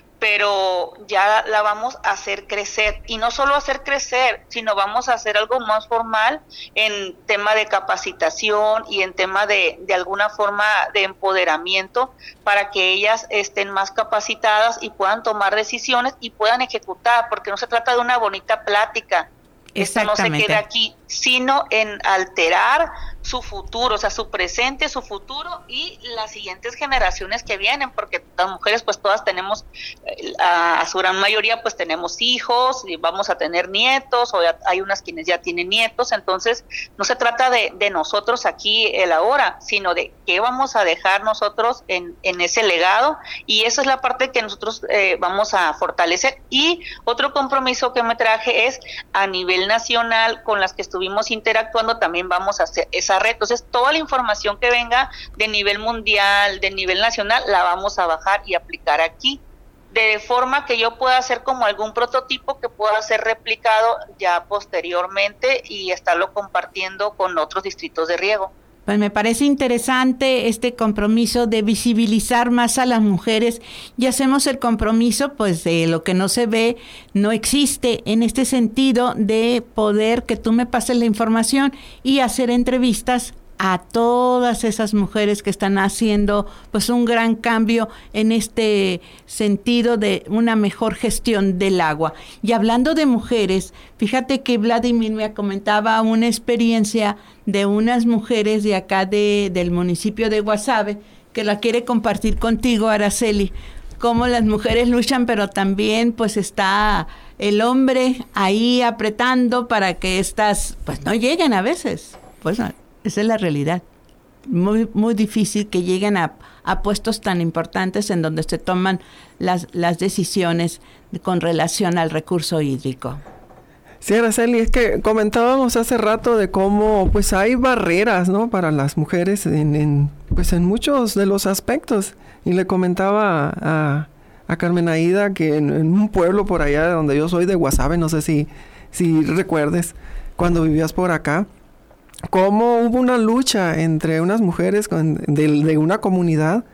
pero ya la vamos a hacer crecer, y no solo hacer crecer, sino vamos a hacer algo más formal en tema de capacitación y en tema de, de alguna forma de empoderamiento, para que ellas estén más capacitadas y puedan tomar decisiones y puedan ejecutar, porque no se trata de una bonita plática. Esto no se queda aquí, sino en alterar su futuro, o sea, su presente, su futuro y las siguientes generaciones que vienen, porque las mujeres pues todas tenemos, a, a su gran mayoría pues tenemos hijos y vamos a tener nietos, o ya, hay unas quienes ya tienen nietos. Entonces no se trata de, de nosotros aquí el ahora, sino de qué vamos a dejar nosotros en, en ese legado, y esa es la parte que nosotros eh, vamos a fortalecer. Y otro compromiso que me traje es a nivel nacional, con las que estuvimos interactuando, también vamos a hacer esa red. Entonces toda la información que venga de nivel mundial, de nivel nacional, la vamos a bajar y aplicar aquí, de forma que yo pueda hacer como algún prototipo que pueda ser replicado ya posteriormente y estarlo compartiendo con otros distritos de riego. Pues me parece interesante este compromiso de visibilizar más a las mujeres, y hacemos el compromiso pues de lo que no se ve, no existe, en este sentido de poder que tú me pases la información y hacer entrevistas a todas esas mujeres que están haciendo pues un gran cambio en este sentido de una mejor gestión del agua. Y hablando de mujeres, fíjate que Vladimir me comentaba una experiencia de unas mujeres de acá de, del municipio de Guasave, que la quiere compartir contigo, Araceli, cómo las mujeres luchan, pero también pues está el hombre ahí apretando para que estas pues no lleguen a veces, pues no. Esa es la realidad. Muy muy difícil que lleguen a, a puestos tan importantes en donde se toman las, las decisiones con relación al recurso hídrico. Sí, Araceli, es que comentábamos hace rato de cómo pues hay barreras, ¿no?, para las mujeres en, en pues en muchos de los aspectos. Y le comentaba a, a Carmen Aida que en, en un pueblo por allá de donde yo soy, de Guasave, no sé si, si recuerdes, cuando vivías por acá, cómo hubo una lucha entre unas mujeres con, de, de una comunidad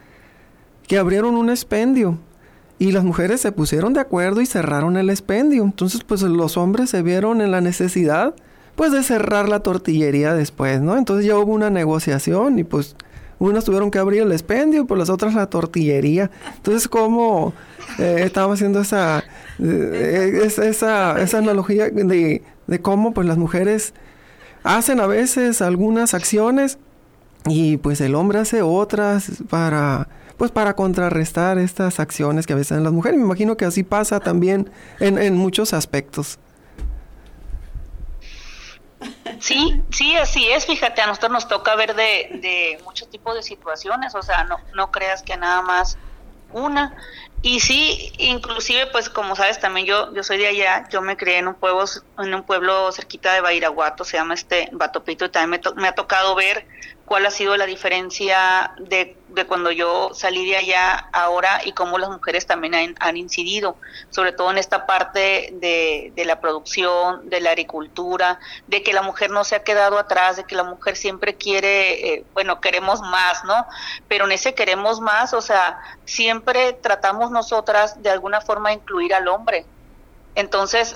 que abrieron un expendio, y las mujeres se pusieron de acuerdo y cerraron el expendio. Entonces pues los hombres se vieron en la necesidad pues de cerrar la tortillería después, ¿no? Entonces ya hubo una negociación y pues unas tuvieron que abrir el expendio, pues las otras la tortillería. Entonces cómo eh, estábamos haciendo esa Eh, es, esa, esa analogía de, de cómo pues las mujeres hacen a veces algunas acciones y pues el hombre hace otras para pues para contrarrestar estas acciones que a veces hacen las mujeres. Me imagino que así pasa también en, en muchos aspectos. Sí, sí, así es. Fíjate, a nosotros nos toca ver de, de muchos tipos de situaciones, o sea, no, no creas que nada más una. Y sí, inclusive, pues como sabes, también yo yo soy de allá, yo me crié en un pueblo en un pueblo cerquita de Badiraguato, se llama este Batopito, y también me, to, me ha tocado ver cuál ha sido la diferencia de, de cuando yo salí de allá ahora y cómo las mujeres también han, han incidido, sobre todo en esta parte de, de la producción, de la agricultura, de que la mujer no se ha quedado atrás, de que la mujer siempre quiere, eh, bueno, queremos más, ¿no? Pero en ese queremos más, o sea, siempre tratamos nosotras de alguna forma incluir al hombre. Entonces,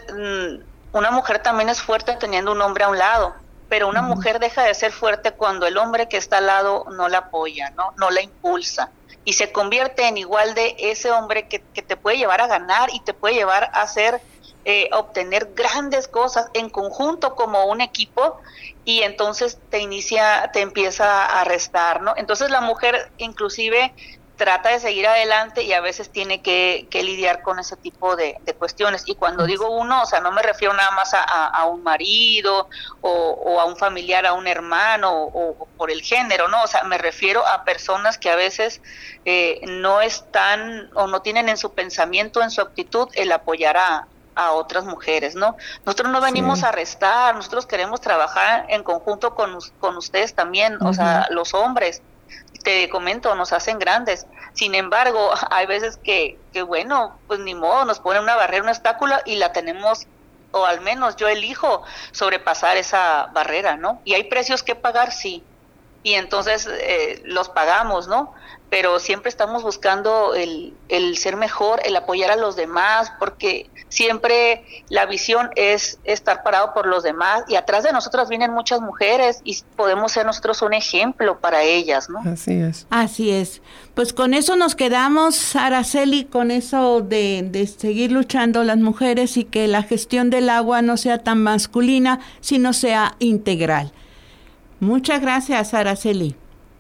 una mujer también es fuerte teniendo un hombre a un lado, pero una uh-huh. mujer deja de ser fuerte cuando el hombre que está al lado no la apoya, no, no la impulsa, y se convierte en igual de ese hombre que, que te puede llevar a ganar y te puede llevar a hacer, eh, a obtener grandes cosas en conjunto como un equipo, y entonces te inicia, te empieza a restar, ¿no? Entonces la mujer inclusive trata de seguir adelante y a veces tiene que, que lidiar con ese tipo de, de cuestiones. Y cuando digo uno, o sea, no me refiero nada más a, a, a un marido o, o a un familiar, a un hermano o, o por el género, ¿no? O sea, me refiero a personas que a veces eh, no están o no tienen en su pensamiento, en su actitud, el apoyar a, a otras mujeres, ¿no? Nosotros no venimos sí. a restar, nosotros queremos trabajar en conjunto con, con ustedes también, uh-huh. o sea, los hombres. Te comento, nos hacen grandes. Sin embargo, hay veces que, que bueno, pues ni modo, nos ponen una barrera, un obstáculo y la tenemos, o al menos yo elijo sobrepasar esa barrera, ¿no? Y hay precios que pagar, sí, y entonces eh, los pagamos, ¿no? Pero siempre estamos buscando el, el ser mejor, el apoyar a los demás, porque siempre la visión es estar parado por los demás, y atrás de nosotros vienen muchas mujeres y podemos ser nosotros un ejemplo para ellas, ¿no? Así es. Así es. Pues con eso nos quedamos, Araceli, con eso de, de seguir luchando las mujeres y que la gestión del agua no sea tan masculina, sino sea integral. Muchas gracias, Araceli.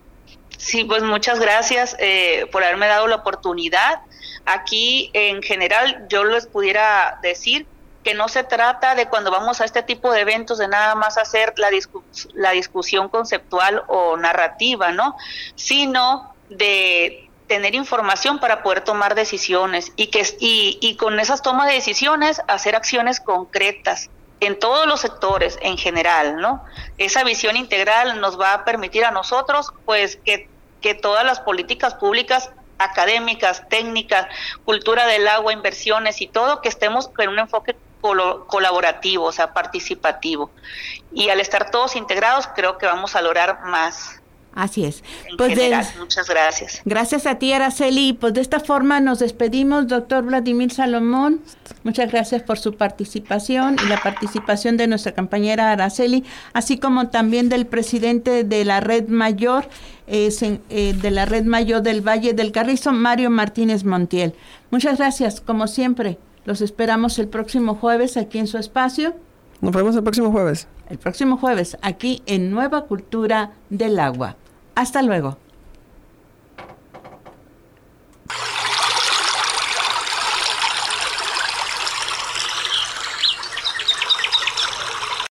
Sí, pues muchas gracias eh, por haberme dado la oportunidad. Aquí, en general, yo les pudiera decir que no se trata de cuando vamos a este tipo de eventos de nada más hacer la, discu- la discusión conceptual o narrativa, ¿no? Sino de tener información para poder tomar decisiones y, que, y, y con esas tomas de decisiones hacer acciones concretas en todos los sectores en general, ¿no? Esa visión integral nos va a permitir a nosotros, pues, que, que todas las políticas públicas, académicas, técnicas, cultura del agua, inversiones y todo, que estemos con un enfoque col- colaborativo, o sea, participativo. Y al estar todos integrados, creo que vamos a lograr más. Así es. En pues general, de, muchas gracias. Gracias a ti, Araceli. Pues de esta forma nos despedimos, doctor Vladimir Salomón. Muchas gracias por su participación y la participación de nuestra compañera Araceli, así como también del presidente de la Red Mayor, eh, eh, de la Red Mayor del Valle del Carrizo, Mario Martínez Montiel. Muchas gracias, como siempre. Los esperamos el próximo jueves aquí en su espacio. Nos vemos el próximo jueves. El próximo jueves aquí en Nueva Cultura del Agua. Hasta luego.